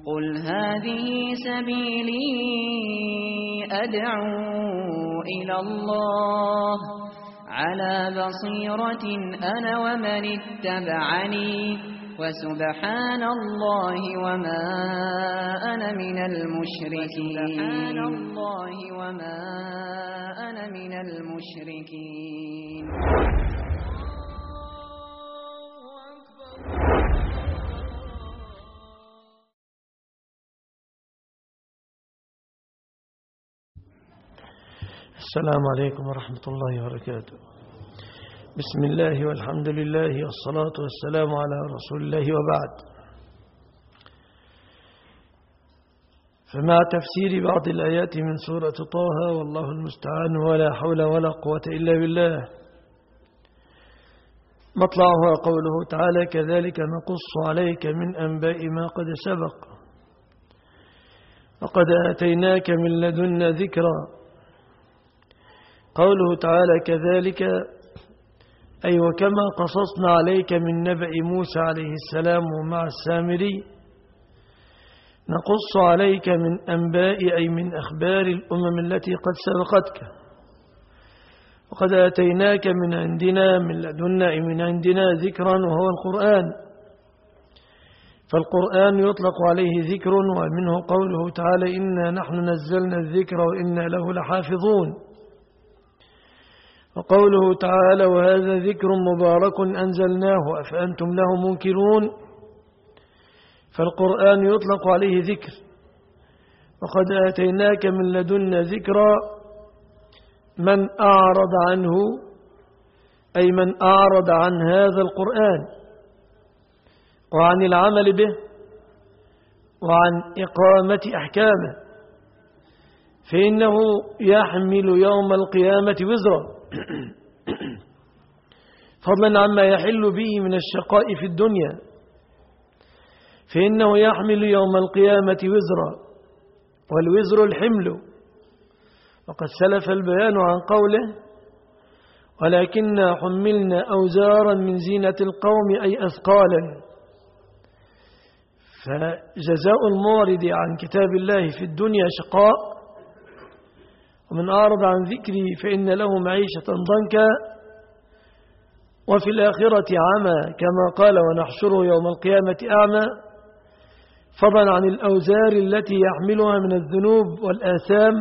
قل هذه سبيلي أدعو إلى الله على بصيرة أنا ومن اتبعني وسبحان الله وما أنا من المشركين. السلام عليكم ورحمة الله وبركاته. بسم الله والحمد لله والصلاة والسلام على رسول الله وبعد. فمع تفسير بعض الآيات من سورة طه والله المستعان ولا حول ولا قوة إلا بالله، مطلعها قوله تعالى كذلك نقص عليك من أنباء ما قد سبق وقد آتيناك من لدنا ذكرا. قوله تعالى كذلك أي وكما قصصنا عليك من نبأ موسى عليه السلام ومع السامري نقص عليك من أنباء أي من أخبار الأمم التي قد سبقتك، وقد آتيناك من عندنا من لدنا أي من عندنا ذكرا وهو القرآن. فالقرآن يطلق عليه ذكر، ومنه قوله تعالى إنا نحن نزلنا الذكر وإنا له لحافظون. وقوله تعالى وهذا ذكر مبارك أنزلناه أفأنتم له منكرون. فالقرآن يطلق عليه ذكر. وقد آتيناك من لدنا ذكرا من أعرض عنه أي من أعرض عن هذا القرآن وعن العمل به وعن إقامة أحكامه فإنه يحمل يوم القيامة وزرا فضلا عما يحل به من الشقاء في الدنيا، فإنه يحمل يوم القيامة وزرا، والوزر الحمل. وقد سلف البيان عن قوله ولكننا حملنا أوزارا من زينة القوم أي أثقالا. فجزاء المعرض عن كتاب الله في الدنيا شقاء، ومن أعرض عن ذكري فإن له معيشة ضنكا، وفي الآخرة عمى كما قال ونحشره يوم القيامة أعمى، فضلا عن الأوزار التي يحملها من الذنوب والآثام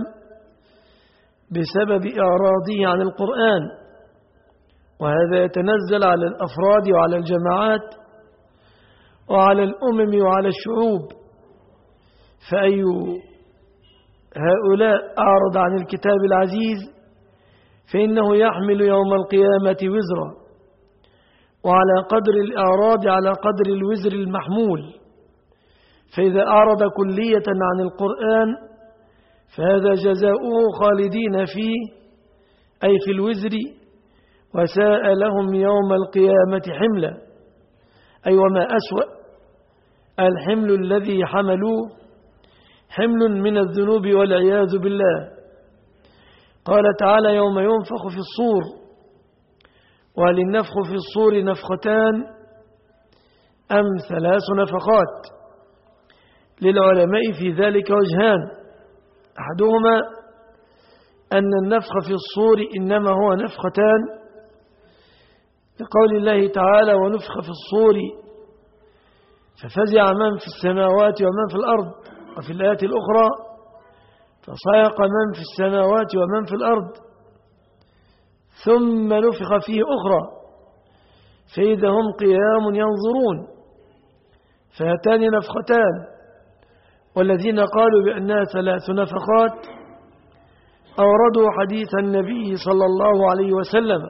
بسبب إعراضه عن القرآن. وهذا يتنزل على الأفراد وعلى الجماعات وعلى الأمم وعلى الشعوب. فأي هؤلاء أعرض عن الكتاب العزيز فإنه يحمل يوم القيامة وزرا، وعلى قدر الإعراض على قدر الوزر المحمول. فإذا أعرض كلية عن القرآن فهذا جزاؤه خالدين فيه أي في الوزر، وساء لهم يوم القيامة حملا أي وما أسوأ الحمل الذي حملوه، حمل من الذنوب والعياذ بالله. قال تعالى يوم ينفخ في الصور، وللنفخ في الصور نفختان أم 3 نفخات؟ للعلماء في ذلك وجهان، أحدهما أن النفخ في الصور إنما هو نفختان لقول الله تعالى ونفخ في الصور ففزع من في السماوات ومن في الأرض. وفي الآية الأخرى فصيق من في السماوات ومن في الأرض ثم نفخ فيه أخرى فإذا هم قيام ينظرون. فهاتان نفختان. والذين قالوا بأنها 3 نفخات أوردوا حديث النبي صلى الله عليه وسلم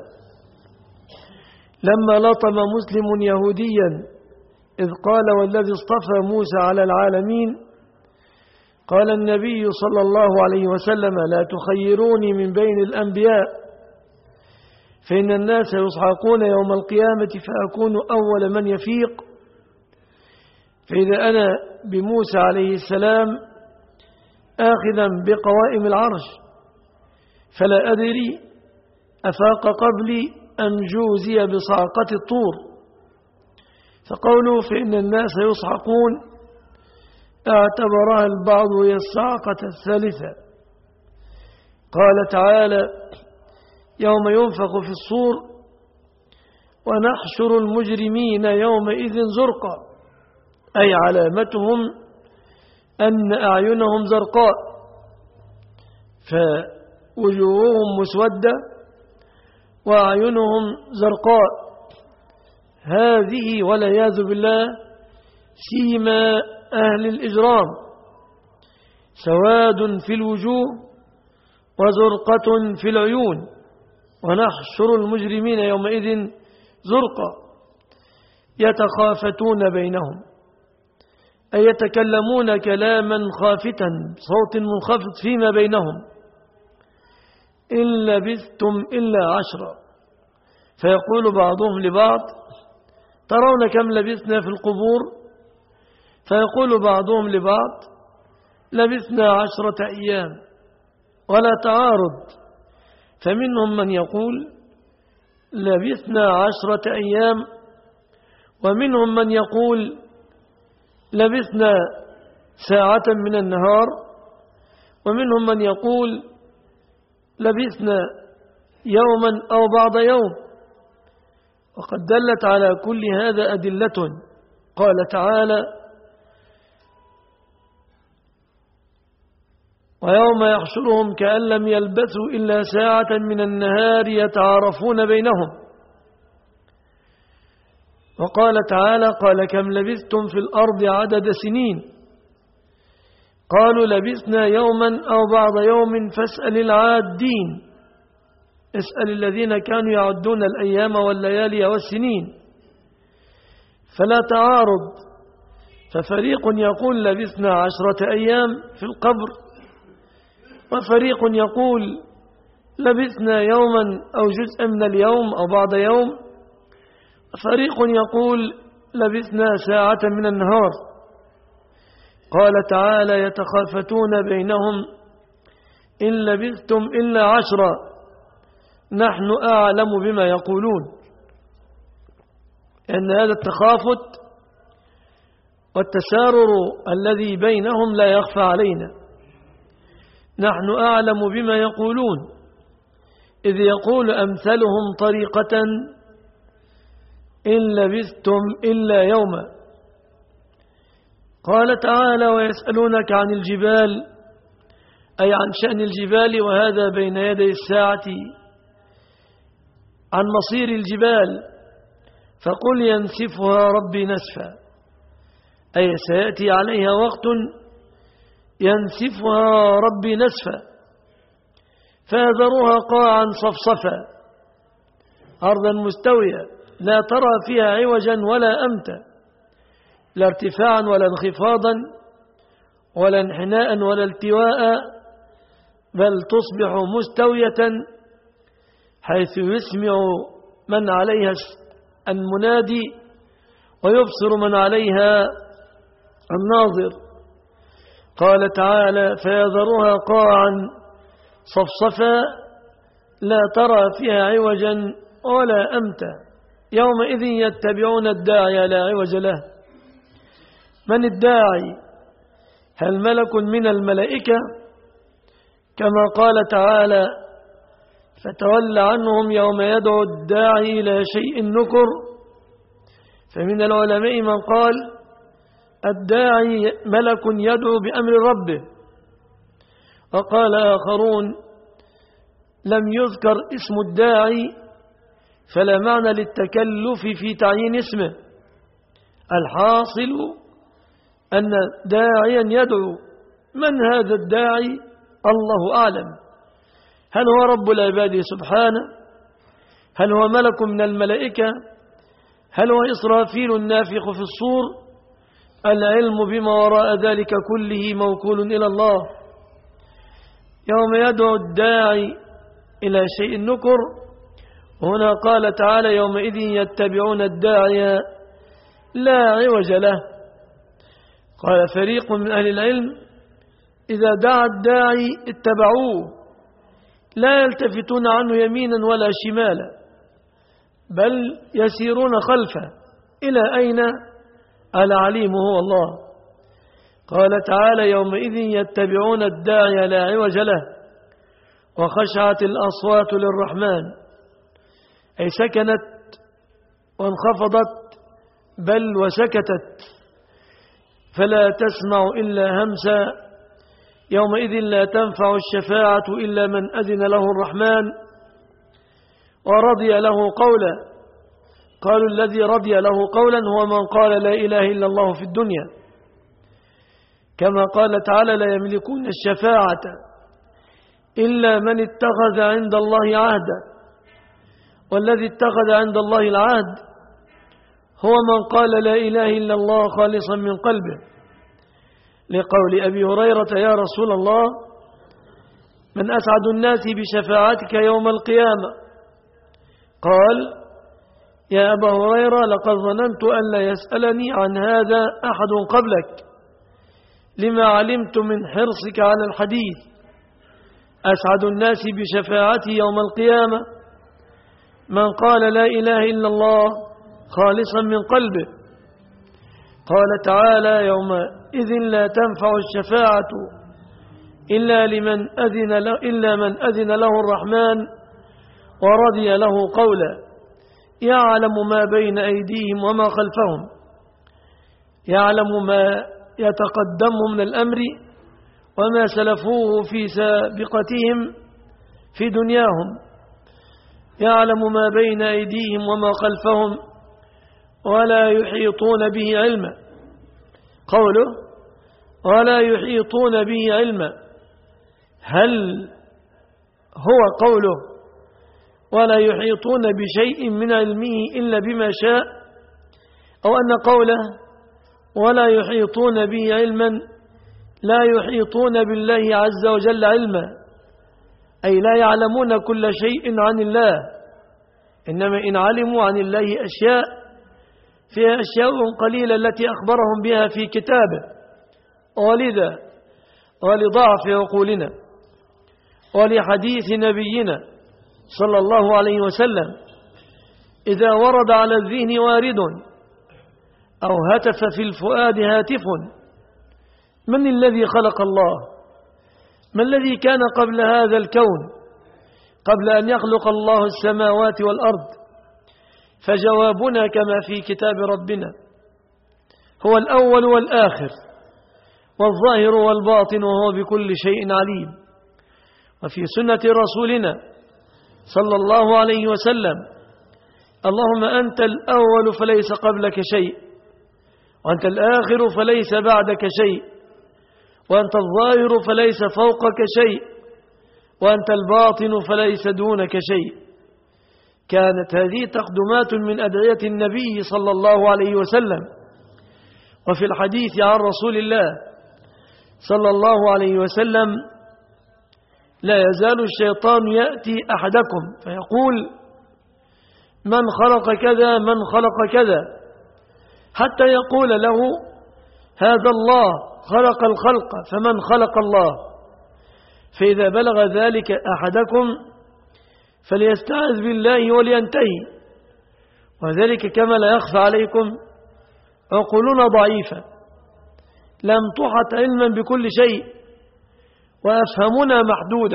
لما لطم مسلم يهوديا إذ قال والذي اصطفى موسى على العالمين، قال النبي صلى الله عليه وسلم لا تخيروني من بين الأنبياء فإن الناس يصعقون يوم القيامة فأكون أول من يفيق. فإذا أنا بموسى عليه السلام آخذا بقوائم العرش فلا أدري أفاق قبلي أم جوزي بصعقة الطور. فقوله فإن الناس يصعقون اعتبرها البعض هي الصاعقة الثالثة. قال تعالى: يوم ينفخ في الصور ونحشر المجرمين يومئذ زرقا، أي علامتهم أن أعينهم زرقاء، فوجوههم مسودة وأعينهم زرقاء. هذه والعياذ بالله سيما أهل الإجرام، سواد في الوجوه وزرقة في العيون. ونحشر المجرمين يومئذ زرقا يتخافتون بينهم، أي يتكلمون كلاما خافتا صوت منخفض فيما بينهم: إن لبثتم إلا 10. فيقول بعضهم لبعض: ترون كم لبثنا في القبور؟ فيقول بعضهم لبعض: لبثنا 10 أيام. ولا تعارض، فمنهم من يقول لبثنا 10 أيام، ومنهم من يقول لبثنا ساعة من النهار، ومنهم من يقول لبثنا يوما أو بعض يوم. وقد دلت على كل هذا أدلة. قال تعالى: ويوم يحشرهم كأن لم يلبثوا إلا ساعة من النهار يتعارفون بينهم. وقال تعالى: قال كم لبثتم في الأرض عدد سنين؟ قالوا لبثنا يوما أو بعض يوم فاسأل العادين، اسأل الذين كانوا يعدون الأيام والليالي والسنين. فلا تعارض، ففريق يقول لبثنا 10 أيام في القبر، وفريق يقول لبثنا يوما أو جزءا من اليوم أو بعض يوم، وفريق يقول لبثنا ساعة من النهار. قال تعالى: يتخافتون بينهم إن لبثتم إلا 10 نحن أعلم بما يقولون. أن هذا التخافت والتسارر الذي بينهم لا يخفى علينا، نحن أعلم بما يقولون، إذ يقول أمثلهم طريقة إن لبثتم إلا يوما. قال تعالى: ويسألونك عن الجبال، أي عن شأن الجبال، وهذا بين يدي الساعة، عن مصير الجبال، فقل ينسفها ربي نسفا، أي سيأتي عليها وقت ينسفها ربي نسفا فيذرها قاعا صفصفا أرضا مستوية لا ترى فيها عوجا ولا أمتا، لا ارتفاعا ولا انخفاضا ولا انحناء ولا التواء، بل تصبح مستوية حيث يسمع من عليها المنادي ويبصر من عليها الناظر. قال تعالى: فيذرها قاعا صفصفا لا ترى فيها عوجا ولا أمتا، يومئذ يتبعون الداعي لا عوج له. من الداعي؟ هل ملك من الملائكة؟ كما قال تعالى: فتول عنهم يوم يدعو الداعي إلى شيء نكر. فمن العلماء من قال الداعي ملك يدعو بأمر ربه، وقال آخرون لم يذكر اسم الداعي فلا معنى للتكلف في تعيين اسمه، الحاصل أن داعيا يدعو. من هذا الداعي؟ الله أعلم. هل هو رب العباد سبحانه؟ هل هو ملك من الملائكة؟ هل هو إسرافيل النافخ في الصور؟ العلم بما وراء ذلك كله موكول إلى الله. يوم يدعو الداعي إلى شيء نكر، هنا قال تعالى: يومئذ يتبعون الداعي لا عوج له. قال فريق من أهل العلم: إذا دعا الداعي اتبعوه، لا يلتفتون عنه يمينا ولا شمالا، بل يسيرون خلفه. إلى أين؟ العليم هو الله. قال تعالى: يومئذ يتبعون الداعي لا عوج له وخشعت الأصوات للرحمن، أي سكنت وانخفضت بل وسكتت، فلا تسمع إلا همسا. يومئذ لا تنفع الشفاعة إلا من أذن له الرحمن ورضي له قولا. قالوا: الذي رضي له قولا هو من قال لا إله إلا الله في الدنيا، كما قال تعالى: لا يملكون الشفاعة إلا من اتخذ عند الله عهدا. والذي اتخذ عند الله العهد هو من قال لا إله إلا الله خالصا من قلبه، لقول أبي هريرة: يا رسول الله، من أسعد الناس بشفاعتك يوم القيامة؟ قال: يا أبا هريرة، لقد ظننت أن لا يسألني عن هذا أحد قبلك، لما علمت من حرصك على الحديث. أسعد الناس بشفاعتي يوم القيامة من قال لا إله إلا الله خالصا من قلبه. قال تعالى: يومئذ لا تنفع الشفاعة إلا من أذن له الرحمن ورضي له قولا. يعلم ما بين أيديهم وما خلفهم، يعلم ما يتقدم من الأمر وما سلفوه في سابقتهم في دنياهم، يعلم ما بين أيديهم وما خلفهم ولا يحيطون به علما. قوله ولا يحيطون به علما، هل هو قوله ولا يحيطون بشيء من علمه إلا بما شاء، أو أن قوله ولا يحيطون به علما لا يحيطون بالله عز وجل علما، أي لا يعلمون كل شيء عن الله، إنما إن علموا عن الله أشياء فيها أشياء قليلة التي أخبرهم بها في كتابه. ولذا ولضعف عقولنا ولحديث نبينا صلى الله عليه وسلم إذا ورد على الذهن وارد أو هتف في الفؤاد هاتف: من الذي خلق الله؟ ما الذي كان قبل هذا الكون، قبل أن يخلق الله السماوات والأرض؟ فجوابنا كما في كتاب ربنا: هو الأول والآخر والظاهر والباطن وهو بكل شيء عليم. وفي سنة رسولنا صلى الله عليه وسلم: اللهم أنت الأول فليس قبلك شيء، وأنت الآخر فليس بعدك شيء، وأنت الظاهر فليس فوقك شيء، وأنت الباطن فليس دونك شيء. كانت هذه تقدمات من أدعية النبي صلى الله عليه وسلم. وفي الحديث عن رسول الله صلى الله عليه وسلم: لا يزال الشيطان يأتي أحدكم فيقول: من خلق كذا من خلق كذا، حتى يقول له: هذا الله خلق الخلق فمن خلق الله. فإذا بلغ ذلك أحدكم فليستعذ بالله ولينتهي. وذلك كما لا يخفى عليكم عقولنا ضعيفة، لم تحط علما بكل شيء، وأفهمنا محدودة،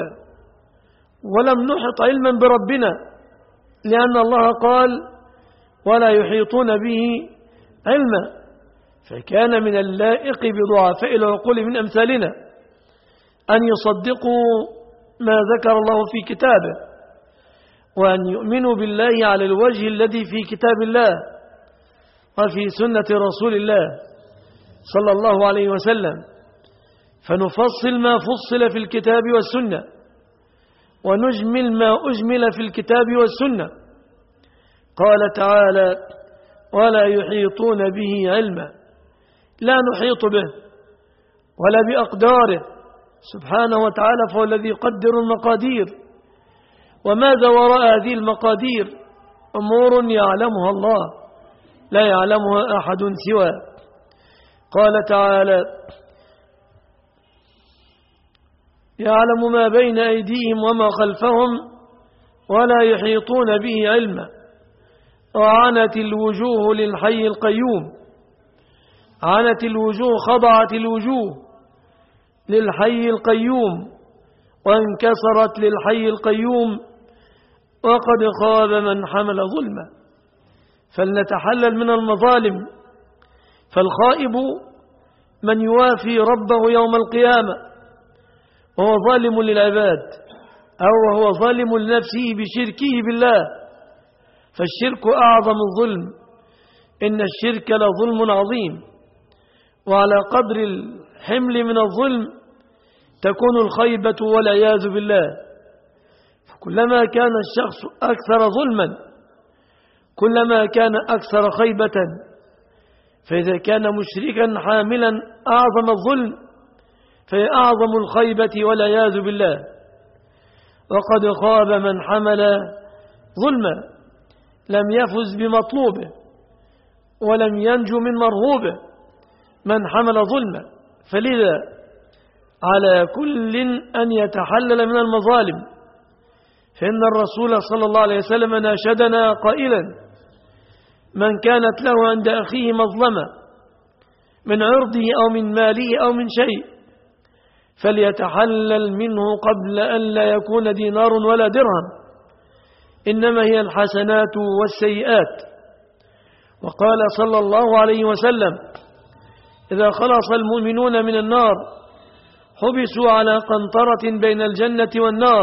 ولم نحط علما بربنا، لأن الله قال: ولا يحيطون به علما. فكان من اللائق بضعفاء العقول من أمثالنا أن يصدقوا ما ذكر الله في كتابه، وأن يؤمنوا بالله على الوجه الذي في كتاب الله وفي سنة رسول الله صلى الله عليه وسلم، فنفصل ما فصل في الكتاب والسنة، ونجمل ما أجمل في الكتاب والسنة. قال تعالى: ولا يحيطون به علما، لا نحيط به ولا بأقداره سبحانه وتعالى، فهو الذي يقدر المقادير. وماذا وراء هذه المقادير؟ أمور يعلمها الله لا يعلمها أحد سواه. قال تعالى: يعلم ما بين أيديهم وما خلفهم ولا يحيطون به علما. وعنت الوجوه للحي القيوم عنت الوجوه، خضعت الوجوه للحي القيوم وانكسرت للحي القيوم، وقد خاب من حمل ظلما. فلنتحلل من المظالم، فالخائب من يوافي ربه يوم القيامة وهو ظالم للعباد، أو وهو ظالم لنفسه بشركه بالله، فالشرك أعظم الظلم، إن الشرك لظلم عظيم. وعلى قدر الحمل من الظلم تكون الخيبة والعياذ بالله. فكلما كان الشخص أكثر ظلما كلما كان أكثر خيبة، فإذا كان مشركا حاملا أعظم الظلم فهي أعظم الخيبة والعياذ بالله. وقد خاب من حمل ظلما، لم يفز بمطلوبه ولم ينجو من مرهوبه من حمل ظلما. فلذا على كل أن يتحلل من المظالم، فإن الرسول صلى الله عليه وسلم ناشدنا قائلا: من كانت له عند أخيه مظلمة من عرضه أو من ماله أو من شيء فليتحلل منه قبل أن لا يكون دينار ولا درهم، إنما هي الحسنات والسيئات. وقال صلى الله عليه وسلم: إذا خلص المؤمنون من النار حبسوا على قنطرة بين الجنة والنار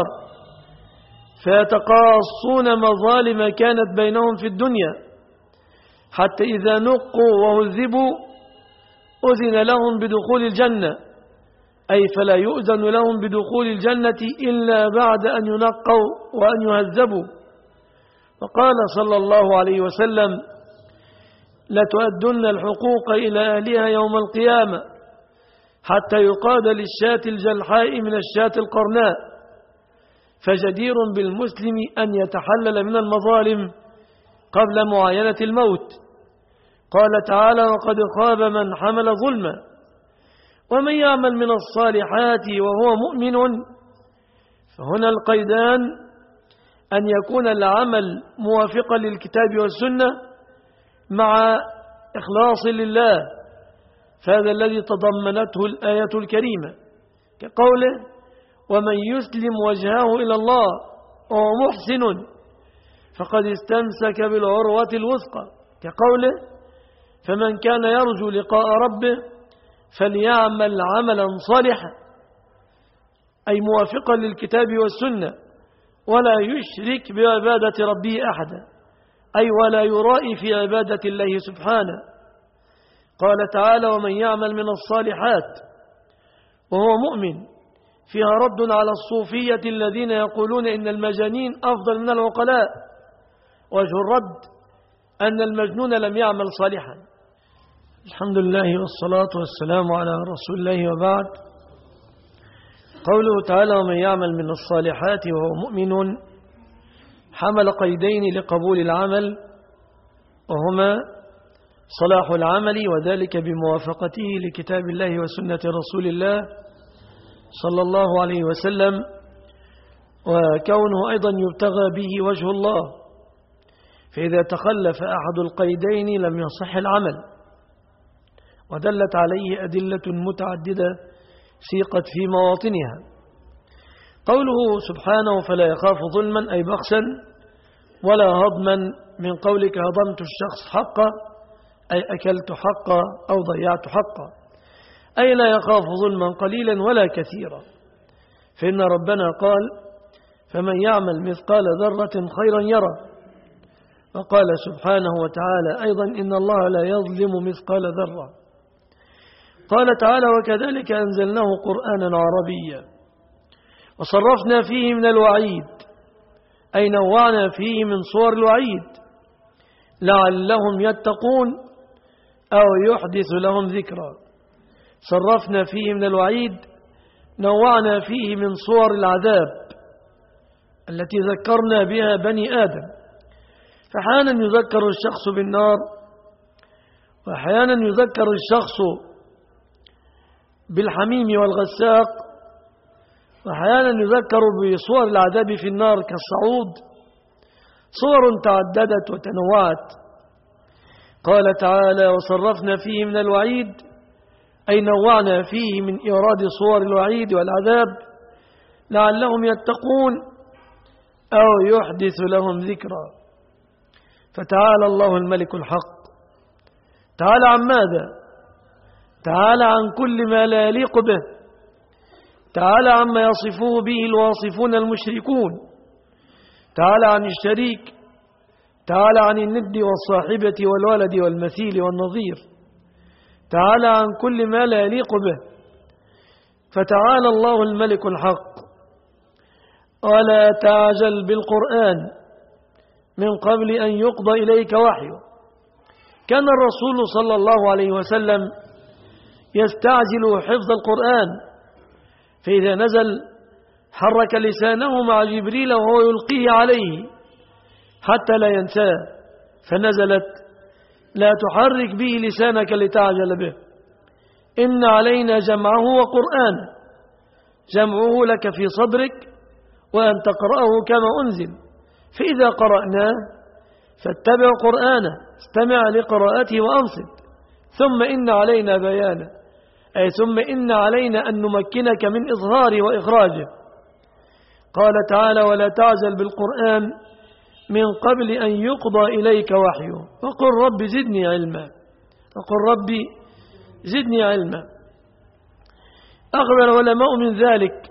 فيتقاصون مظالم كانت بينهم في الدنيا، حتى إذا نقوا وهذبوا أذن لهم بدخول الجنة، أي فلا يؤذن لهم بدخول الجنة إلا بعد أن ينقوا وأن يهذبوا. وقال صلى الله عليه وسلم: لتؤدن الحقوق إلى أهلها يوم القيامة حتى يقاد للشاة الجلحاء من الشاة القرناء. فجدير بالمسلم أن يتحلل من المظالم قبل معاينة الموت. قال تعالى: وقد خاب من حمل ظلما. ومن يعمل من الصالحات وهو مؤمن، فهنا القيدان: أن يكون العمل موافقا للكتاب والسنة مع إخلاص لله، فهذا الذي تضمنته الآية الكريمة، كقوله: ومن يسلم وجهه إلى الله وهو محسن فقد استمسك بالعروة الوثقى، كقوله: فمن كان يرجو لقاء ربه فليعمل عملا صالحا، أي موافقا للكتاب والسنة، ولا يشرك بعبادة ربه أحدا، أي ولا يرائي في عبادة الله سبحانه. قال تعالى: ومن يعمل من الصالحات وهو مؤمن، فيها رد على الصوفية الذين يقولون إن المجانين أفضل من العقلاء. وجه الرد أن المجنون لم يعمل صالحا. الحمد لله والصلاة والسلام على رسول الله، وبعد. قوله تعالى: ومن يعمل من الصالحات وهو مؤمن، حمل قيدين لقبول العمل، وهما صلاح العمل وذلك بموافقته لكتاب الله وسنة رسول الله صلى الله عليه وسلم، وكونه أيضا يبتغى به وجه الله، فإذا تخلف أحد القيدين لم يصح العمل. ودلت عليه أدلة متعددة سيقت في مواطنها. قوله سبحانه: فلا يخاف ظلما، أي بخسا، ولا هضما، من قولك هضمت الشخص حقه، أي أكلت حقه أو ضيعت حقه، أي لا يخاف ظلما قليلا ولا كثيرا. فإن ربنا قال: فمن يعمل مثقال ذرة خيرا يرى. وقال سبحانه وتعالى أيضا: إن الله لا يظلم مثقال ذرة. قال تعالى: وكذلك أنزلناه قرآنا عربيا وصرفنا فيه من الوعيد، أي نوعنا فيه من صور الوعيد لعلهم يتقون أو يحدث لهم ذكرا. صرفنا فيه من الوعيد، نوعنا فيه من صور العذاب التي ذكرنا بها بني آدم. فأحيانا يذكر الشخص بالنار، وأحيانا يذكر الشخص بالحميم والغساق، وأحيانا يذكر بصور العذاب في النار كالصعود. صور تعددت وتنوعت. قال تعالى: وصرفنا فيه من الوعيد أي نوعنا فيه من إيراد صور الوعيد والعذاب لعلهم يتقون أو يحدث لهم ذكرى. فتعالى الله الملك الحق. تعالى عن ماذا؟ تعالى عن كل ما لا يليق به، تعالى عما يصفه به الواصفون المشركون، تعالى عن الشريك، تعالى عن الند والصاحبة والولد والمثيل والنظير، تعالى عن كل ما لا يليق به. فتعالى الله الملك الحق. ولا تعجل بالقرآن من قبل أن يقضى إليك وحيه. كان الرسول صلى الله عليه وسلم يستعجل حفظ القرآن، فإذا نزل حرك لسانه مع جبريل وهو يلقيه عليه حتى لا ينساه، فنزلت: لا تحرك به لسانك لتعجل به، إن علينا جمعه وقرآنه، جمعه لك في صدرك وأن تقرأه كما أنزل، فإذا قرأناه فاتبع قرآنه، استمع لقراءته وأنصت، ثم إن علينا بيانه، أي ثم إن علينا أن نمكنك من إظهاره وإخراجه. قال تعالى: ولا تعجل بالقرآن من قبل أن يقضى إليك وحيه وقل رب زدني علما، وقل ربي زدني علما. أخبر العلماء من ذلك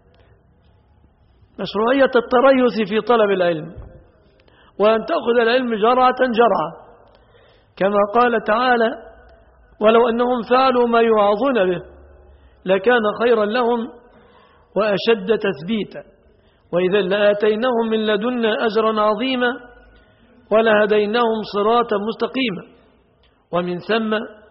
مشروعية التريث في طلب العلم، وأن تأخذ العلم جرعة جرعة، كما قال تعالى: ولو أنهم فعلوا ما يوعظون به لكان خيرا لهم وأشد تثبيتا، وإذا لآتيناهم من لدنا أجرا عظيما ولهديناهم صراطا مستقيما. ومن ثم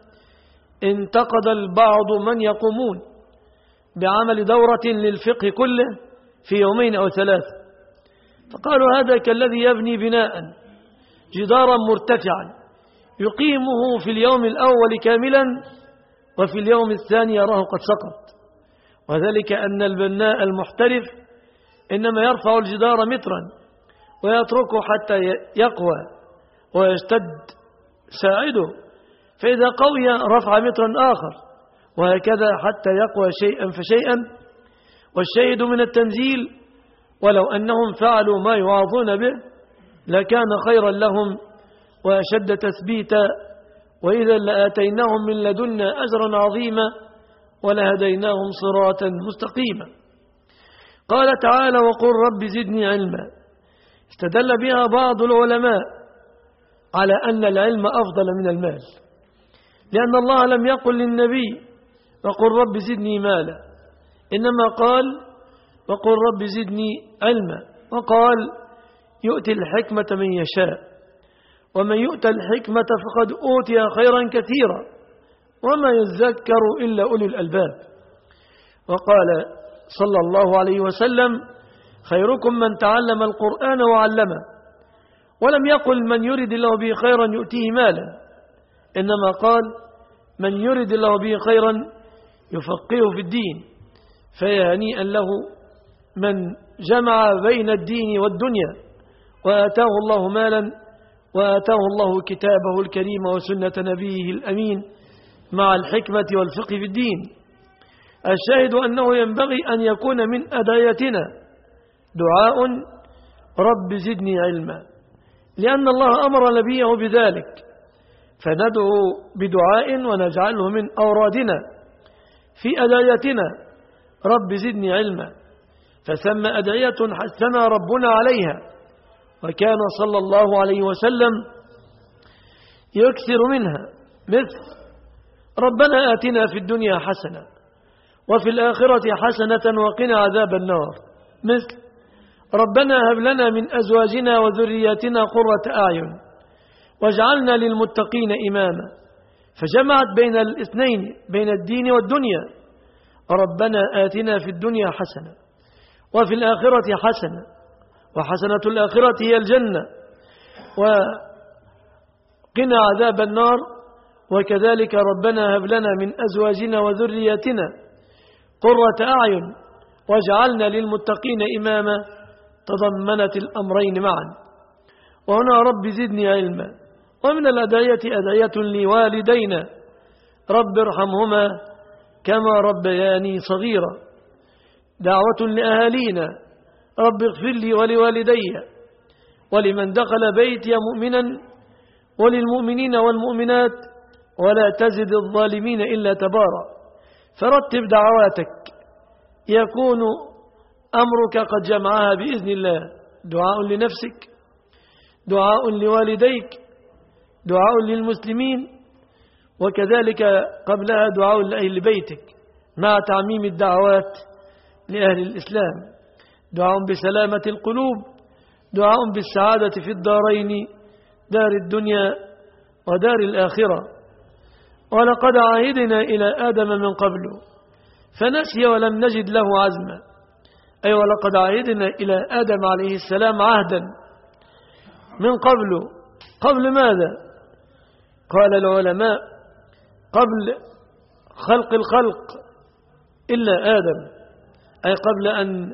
انتقد البعض من يقومون بعمل دورة للفقه كله في يومين أو ثلاثة، فقالوا: هذا كالذي يبني بناء جدارا مرتفعا يقيمه في اليوم الأول كاملا وفي اليوم الثاني يراه قد سقط، وذلك أن البناء المحترف إنما يرفع الجدار مترا ويتركه حتى يقوى ويشتد ساعده، فإذا قوي رفع مترا آخر، وهكذا حتى يقوى شيئا فشيئا. والشاهد من التنزيل: ولو أنهم فعلوا ما يوعظون به لكان خيرا لهم وأشد تثبيتا، وإذا لآتيناهم من لدنا أجرا عظيما ولهديناهم صراطا مستقيما. قال تعالى: وقل رب زدني علما. استدل بها بعض العلماء على أن العلم أفضل من المال، لأن الله لم يقل للنبي وقل رب زدني مالا، إنما قال وقل رب زدني علما، وقال: يؤتي الحكمة من يشاء، ومن يؤتى الحكمة فقد أوتي خيرا كثيرا، وما يذكر إلا أولي الألباب. وقال صلى الله عليه وسلم: خيركم من تعلم القرآن وعلمه، ولم يقل من يرد الله به خيرا يؤتيه مالا، إنما قال من يرد الله به خيرا يفقهه في الدين. فيا هنيئا له من جمع بين الدين والدنيا وآتاه الله مالا وآتاه الله كتابه الكريم وسنة نبيه الأمين مع الحكمة والفقه في الدين. الشاهد أنه ينبغي أن يكون من أدعيتنا دعاء رب زدني علما، لأن الله أمر نبيه بذلك، فندعو بدعاء ونجعله من أورادنا في أدعيتنا رب زدني علما. فثم أدعية حثنا ربنا عليها، وكان صلى الله عليه وسلم يكثر منها، مثل: ربنا آتنا في الدنيا حسنة وفي الآخرة حسنة وقنا عذاب النار، مثل: ربنا هب لنا من أزواجنا وذرياتنا قرة أعين واجعلنا للمتقين إماما. فجمعت بين الاثنين، بين الدين والدنيا: ربنا آتنا في الدنيا حسنة وفي الآخرة حسنة، وحسنة الآخرة هي الجنة، وقنا عذاب النار، وكذلك ربنا هب لنا من أزواجنا وذرياتنا قرة أعين واجعلنا للمتقين إماما، تضمنت الأمرين معا. وهنا رب زدني علما. ومن الأدعية أدعية لوالدينا: رب ارحمهما كما ربياني صغيرا. دعوة لأهالينا: رب اغفر لي ولوالدي ولمن دخل بيتي مؤمنا وللمؤمنين والمؤمنات ولا تزد الظالمين إلا تبارا. فرتب دعواتك يكون أمرك قد جمعها بإذن الله: دعاء لنفسك، دعاء لوالديك، دعاء للمسلمين، وكذلك قبلها دعاء لأهل بيتك، مع تعميم الدعوات لأهل الإسلام: دعاء بسلامة القلوب، دعاء بالسعادة في الدارين، دار الدنيا ودار الآخرة. ولقد عاهدنا إلى آدم من قبل فنسي ولم نجد له عزما، أي ولقد عاهدنا إلى آدم عليه السلام عهدا من قبل. قبل ماذا؟ قال العلماء: قبل خلق الخلق إلا آدم، أي قبل أن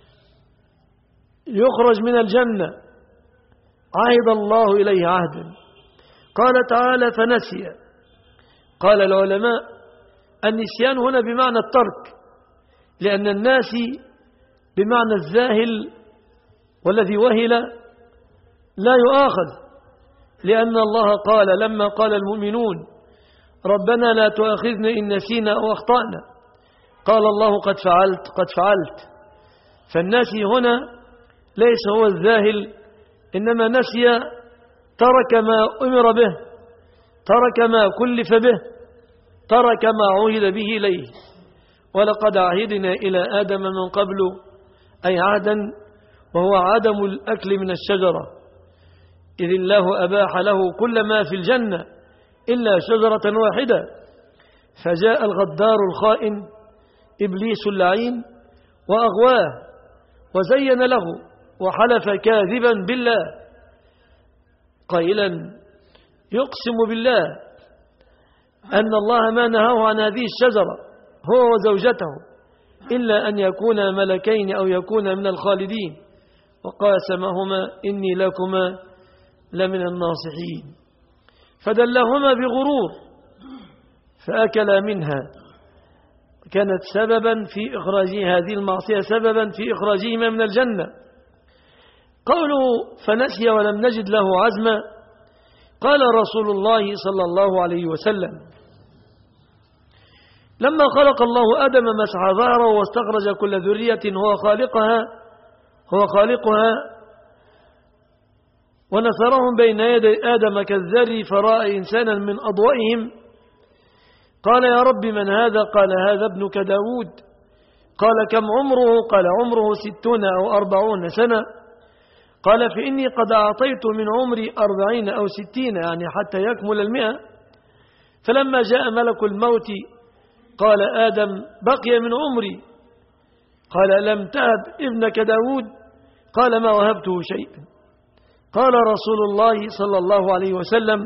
يخرج من الجنة عهد الله إليه عهدا. قال تعالى: فنسي. قال العلماء: النسيان هنا بمعنى الترك، لأن الناسي بمعنى الذاهل والذي وهل لا يؤاخذ، لأن الله قال لما قال المؤمنون: ربنا لا تؤاخذنا إن نسينا أو أخطأنا، قال الله: قد فعلت قد فعلت. فالناسي هنا ليس هو الذاهل، إنما نسي ترك ما أمر به، ترك ما كلف به، ترك ما عهد به إليه. ولقد عهدنا إلى آدم من قبل، أي عهدا، وهو عدم الأكل من الشجرة، إذ الله أباح له كل ما في الجنة إلا شجرة واحدة. فجاء الغدار الخائن إبليس اللعين وأغواه وزين له وحلف كاذبا بالله قائلا: يقسم بالله أن الله ما نهاه عن هذه الشجرة هو وزوجته إلا أن يكونا ملكين أو يكونا من الخالدين، وقاسمهما إني لكما لمن الناصحين. فدلهما بغرور فأكلا منها، كانت سببا في إخراج هذه المعصية، سببا في إخراجهما من الجنة. قوله فنسي ولم نجد له عزما، قال رسول الله صلى الله عليه وسلم: لما خلق الله آدم مسح ظهره واستخرج كل ذرية هو خالقها ونثرهم بين يدي آدم كالذر، فرأى إنسانا من أضوئهم، قال: يا رب من هذا؟ قال: هذا ابنك داود. قال: كم عمره؟ قال: عمره 60 أو 40 سنة. قال: فإني قد أعطيت من عمري 40 أو 60، يعني حتى يكمل 100. فلما جاء ملك الموت قال: آدم بقي من عمري. قال: لم تهب ابنك داود؟ قال: ما وهبته شيئا. قال رسول الله صلى الله عليه وسلم: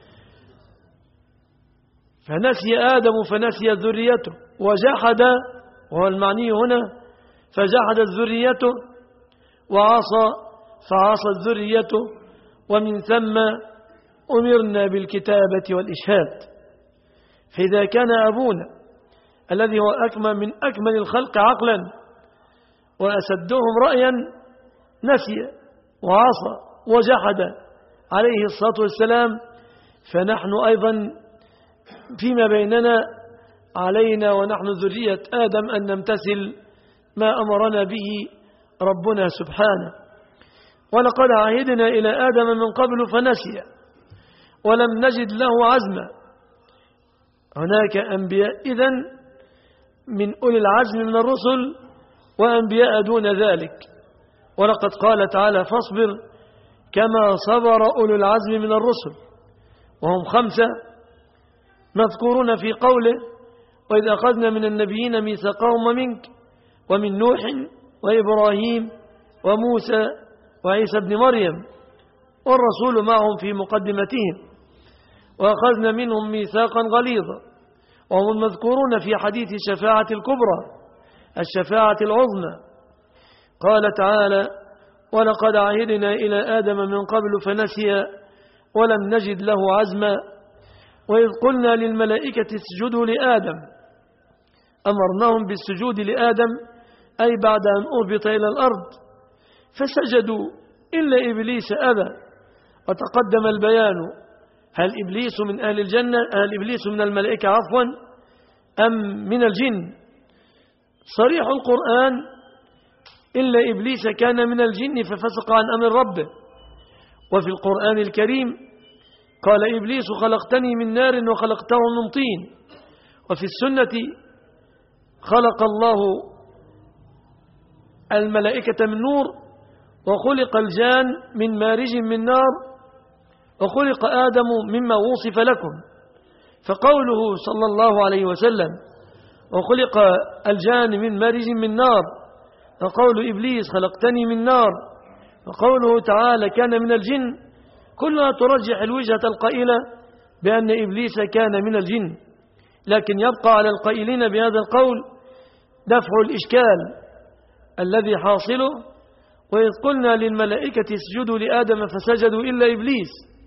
فنسي آدم فنسي ذريته وجحد، وهو المعني هنا، فجحدت ذريته، وعصى فعصت ذريته، ومن ثم أمرنا بالكتابة والإشهاد. فإذا كان أبونا الذي هو من أكمل الخلق عقلا وأسدهم رأيا نسي وعصى وجحد عليه الصلاة والسلام، فنحن أيضا فيما بيننا علينا ونحن ذرية آدم أن نمتثل ما أمرنا به ربنا سبحانه. ولقد عهدنا إلى آدم من قبل فنسي ولم نجد له عزما. هناك أنبياء إذن من أولي العزم من الرسل وأنبياء دون ذلك. ولقد قال تعالى: فاصبر كما صبر أولو العزم من الرسل، وهم 5 مذكورون في قوله: وإذ أخذنا من النبيين ميثاقهم ومنك ومن نوح وإبراهيم وموسى وعيسى بن مريم، والرسول معهم في مقدمتهم، وأخذنا منهم ميثاقا غليظا، وهم المذكورون في حديث الشفاعة الكبرى، الشفاعة العظمى. قال تعالى: ولقد عهدنا إلى آدم من قبل فنسي ولم نجد له عزما. وإذ قلنا للملائكة اسجدوا لآدم أمرناهم بالسجود لآدم أي بعد أن أهبط إلى الأرض، فسجدوا إلا إبليس أبى. وتقدم البيان هل إبليس من أهل الجنة، هل إبليس من الملائكة عفوا أم من الجن. صريح القرآن إلا إبليس كان من الجن ففسق عن أمر ربه. وفي القرآن الكريم قال إبليس خلقتني من نار وخلقته من طين. وفي السنة خلق الله الملائكة من نور، وخلق الجان من مارج من نار، وخلق آدم مما وصف لكم. فقوله صلى الله عليه وسلم وخلق الجان من مارج من نار، وقول إبليس خلقتني من نار، وقوله تعالى كان من الجن، كلها ترجح الوجهة القائلة بأن إبليس كان من الجن. لكن يبقى على القائلين بهذا القول دفع الإشكال الذي حاصله: وإذ قلنا للملائكة اسجدوا لآدم فسجدوا إلا إبليس.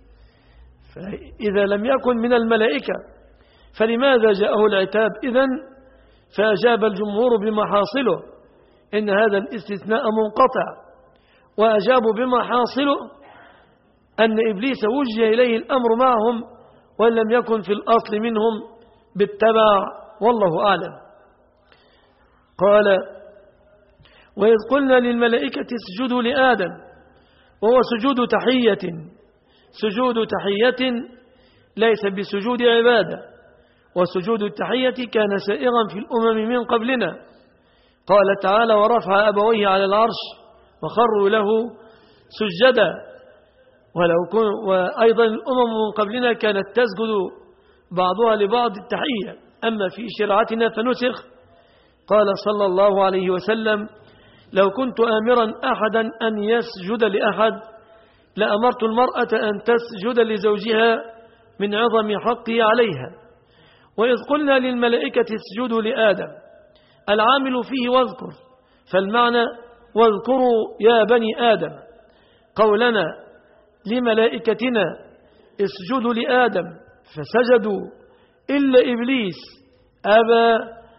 فإذا لم يكن من الملائكة فلماذا جاءه العتاب إذن؟ فأجاب الجمهور بما حاصله إن هذا الاستثناء منقطع، وأجابوا بما حاصله أن إبليس وجه إليه الأمر معهم وإن لم يكن في الأصل منهم بالتبع، والله أعلم. قال وإذ قلنا للملائكة اسجدوا لآدم، وهو سجود تحية. سجود تحية ليس بسجود عبادة، وسجود التحية كان سائغا في الأمم من قبلنا. قال تعالى ورفع أبويه على العرش وخروا له سجدا. وأيضا الأمم من قبلنا كانت تسجد بعضها لبعض التحية، أما في شرعتنا فنسخ. قال صلى الله عليه وسلم لو كنت آمرا أحدا أن يسجد لأحد لأمرت المرأة أن تسجد لزوجها من عظم حقه عليها. وإذ قلنا للملائكة اسجدوا لآدم، العامل فيه واذكر، فالمعنى واذكروا يا بني آدم. قولنا لملائكتنا اسجدوا لآدم فسجدوا إلا إبليس أبى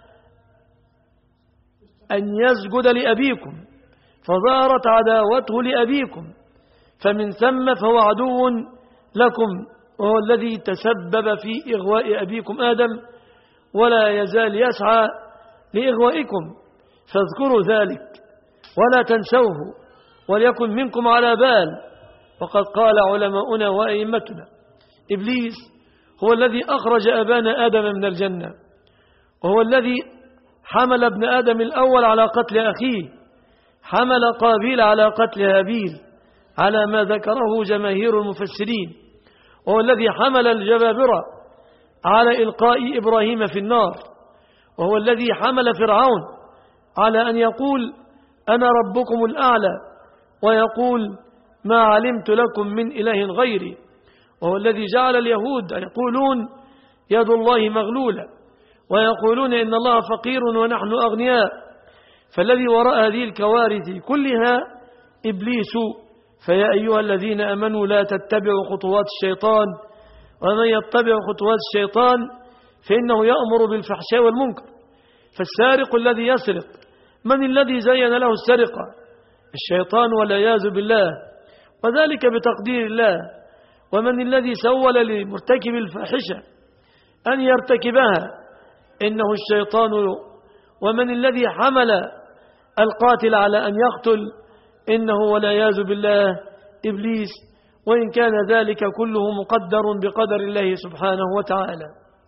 أن يسجد لأبيكم، فظهرت عداوته لأبيكم، فمن ثم فهو عدو لكم، وهو الذي تسبب في إغواء أبيكم آدم ولا يزال يسعى لإغوائكم، فاذكروا ذلك ولا تنسوه وليكن منكم على بال. وقد قال علماؤنا وأئمتنا إبليس هو الذي أخرج أبانا آدم من الجنة، وهو الذي حمل ابن آدم الأول على قتل أخيه، حمل قابيل على قتل هابيل على ما ذكره جماهير المفسرين، وهو الذي حمل الجبابرة على إلقاء إبراهيم في النار، وهو الذي حمل فرعون على أن يقول أنا ربكم الأعلى ويقول ما علمت لكم من إله غيري، وهو الذي جعل اليهود يقولون يد الله مغلولة ويقولون إن الله فقير ونحن أغنياء. فالذي وراء هذه الكوارث كلها إبليس. فيا أيها الذين أمنوا لا تتبعوا خطوات الشيطان، ومن يتبع خطوات الشيطان فإنه يأمر بالفحشاء والمنكر. فالسارق الذي يسرق من الذي زين له السرقة؟ الشيطان والعياذ بالله، وذلك بتقدير الله. ومن الذي سول لمرتكب الفاحشة أن يرتكبها؟ إنه الشيطان. ومن الذي حمل القاتل على أن يقتل؟ إنه والعياذ بالله إبليس، وإن كان ذلك كله مقدر بقدر الله سبحانه وتعالى.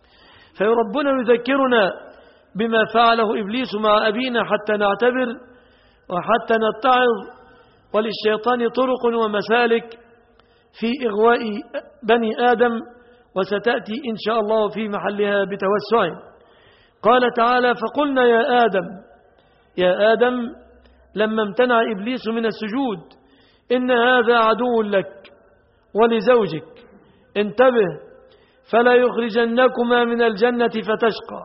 فربنا يذكرنا بما فعله إبليس مع أبينا حتى نعتبر وحتى نتعظ. وللشيطان طرق ومسالك في إغواء بني آدم، وستأتي إن شاء الله في محلها بتوسع. قال تعالى فقلنا يا آدم لما امتنع إبليس من السجود إن هذا عدو لك ولزوجك، انتبه فلا يخرجنكما من الجنة فتشقى.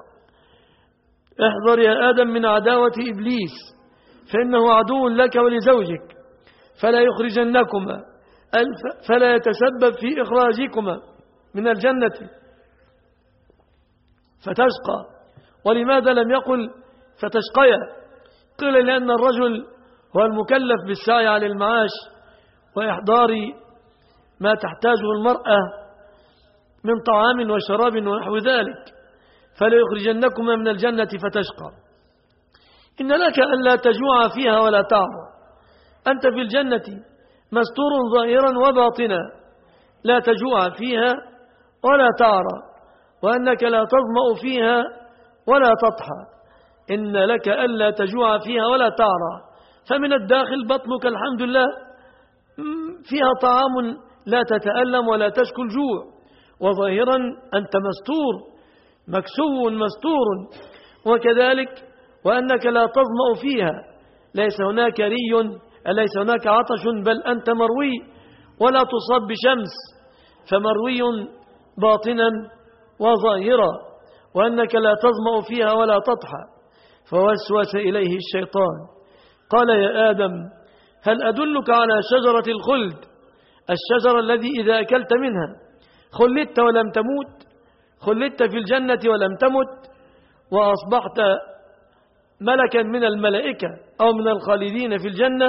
احذر يا آدم من عداوة إبليس، فإنه عدو لك ولزوجك، فلا يخرجنكما، فلا يتسبب في إخراجكما من الجنة فتشقى. ولماذا لم يقل فتشقيا؟ قيل لأن الرجل هو المكلف بالسعي على المعاش وإحضار ما تحتاجه المرأة من طعام وشراب ونحو ذلك، فلا يخرجنكما من الجنة فتشقى. إن لك ألا تجوع فيها ولا تعرى، أنت في الجنة مستور ظاهرا وباطنا، لا تجوع فيها ولا تعرى، وأنك لا تظمأ فيها ولا تضحى. إن لك ألا تجوع فيها ولا تعرى، فمن الداخل بطنك الحمد لله فيها طعام لا تتألم ولا تشكو الجوع، وظاهرا أنت مستور مكسو مستور، وكذلك وأنك لا تظمأ فيها، ليس هناك ري، ليس هناك عطش، بل أنت مروي ولا تصاب بشمس، فمروي باطنا وظاهرا، وأنك لا تظمأ فيها ولا تضحى. فوسوس إليه الشيطان قال يا آدم هل أدلك على شجرة الخلد، الشجرة الذي إذا أكلت منها خلدت ولم تموت، خلدت في الجنة ولم تمت، وأصبحت ملكا من الملائكة أو من الخالدين في الجنة،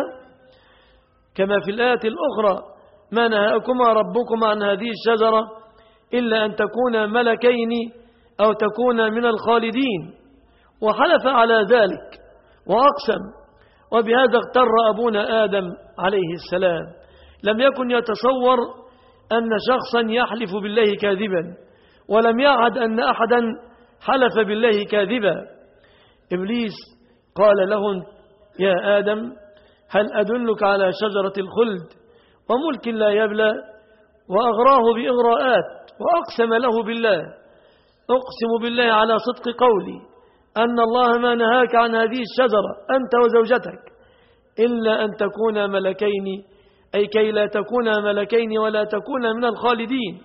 كما في الآية الأخرى ما نهاكما ربكما عن هذه الشجرة إلا أن تكونا ملكين أو تكونا من الخالدين. وحلف على ذلك وأقسم، وبهذا اغتر أبونا آدم عليه السلام. لم يكن يتصور أن شخصا يحلف بالله كاذبا، ولم يعد أن أحدا حلف بالله كاذبا. إبليس قال له يا آدم هل أدلك على شجرة الخلد وملك لا يبلى، وأغراه بإغراءات، وأقسم له بالله أقسم بالله على صدق قولي أن الله ما نهاك عن هذه الشجرة أنت وزوجتك إلا أن تكونا ملكين، أي كي لا تكونا ملكين ولا تكونا من الخالدين.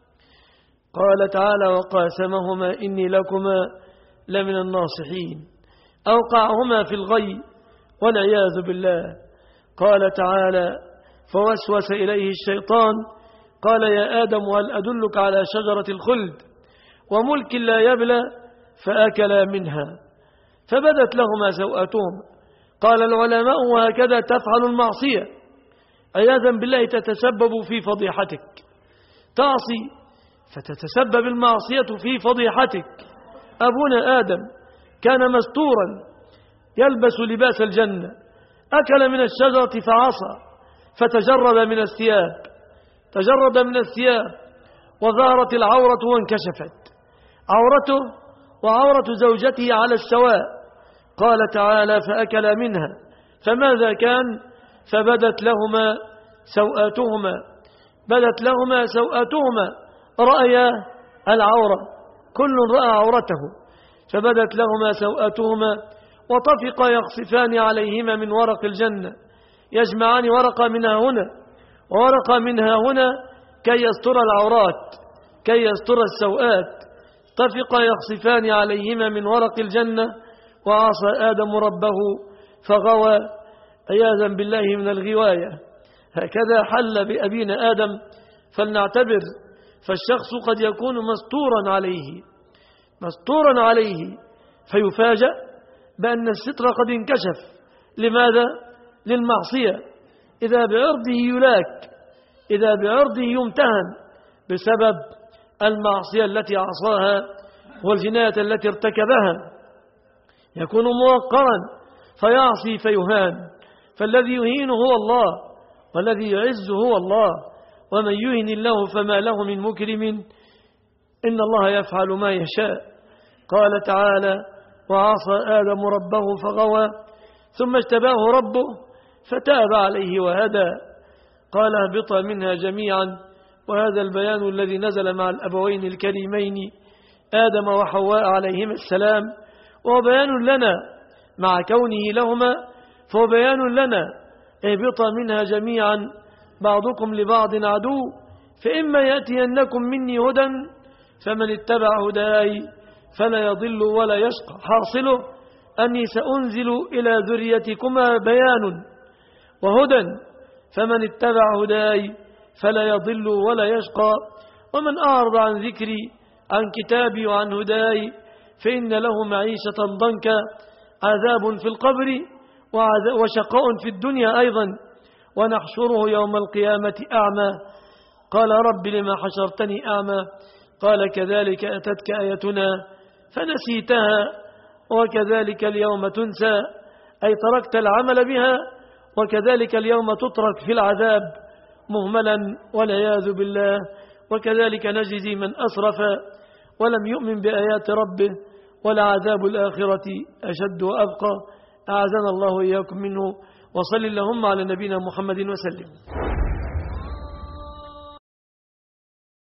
قال تعالى وقاسمهما إني لكما لمن الناصحين، أوقعهما في الغي والعياذ بالله. قال تعالى فوسوس إليه الشيطان قال يا آدم هل أدلك على شجرة الخلد وملك لا يبلى، فأكلا منها فبدت لهما سوءاتهما. قال العلماء وهكذا تفعل المعصية، عياذا بالله تتسبب في فضيحتك، تعصي فتتسبب المعصية في فضيحتك. أبونا آدم كان مستورا يلبس لباس الجنة، أكل من الشجرة فعصى فتجرد من الثياب، تجرد من الثياب وظهرت العورة وانكشفت عورته وعورة زوجته على السواء. قال تعالى فأكل منها فماذا كان؟ فبدت لهما سوءاتهما، بدت لهما سوءاتهما، رأيا العورة، كل رأى عورته، فبدت لهما سوءاتهما وطفقا يخصفان عليهما من ورق الجنة، يجمعان ورقة منها هنا وورقة منها هنا كي يستر العورات، كي يستر السوءات. طفقا يخصفان عليهما من ورق الجنة، وعصى آدم ربه فغوى، عياذا بالله من الغواية. هكذا حل بأبينا آدم، فلنعتبر. فالشخص قد يكون مستورا عليه فيفاجأ بأن الستر قد انكشف. لماذا؟ للمعصية. إذا بعرضه يلاك، إذا بعرضه يمتهن بسبب المعصية التي عصاها والجناية التي ارتكبها، يكون موقرا فيعصي فيهان. فالذي يهين هو الله، والذي يعز هو الله، ومن يهن الله فما له من مكرم، إن الله يفعل ما يشاء. قال تعالى وعصى آدم ربه فغوى ثم اجتباه ربه فتاب عليه وهدى. قال اهبطا منها جميعا، وهذا البيان الذي نزل مع الأبوين الكريمين آدم وحواء عليهما السلام، وهو بيان لنا مع كونه لهما، فهو بيان لنا اهبطا منها جميعا بعضكم لبعض عدو، فإما يأتينكم مني هدى فمن اتبع هداي فلا يضل ولا يشقى. حاصله أني سأنزل إلى ذريتكما بيان وهدى، فمن اتبع هداي فلا يضل ولا يشقى، ومن أعرض عن ذكري عن كتابي وعن هداي فإن له معيشة ضنكا، عذاب في القبر وشقاء في الدنيا أيضا، ونحشره يوم القيامة أعمى. قال رب لما حشرتني أعمى؟ قال كذلك أتتك آيتنا فنسيتها وكذلك اليوم تنسى، أي تركت العمل بها، وكذلك اليوم تترك في العذاب مهملا والعياذ بالله. وكذلك نجزي من أسرف ولم يؤمن بآيات ربه، ولعذاب الآخرة أشد وأبقى. أعاذنا الله إياكم منه. وصل اللهم على نبينا محمد وسلم.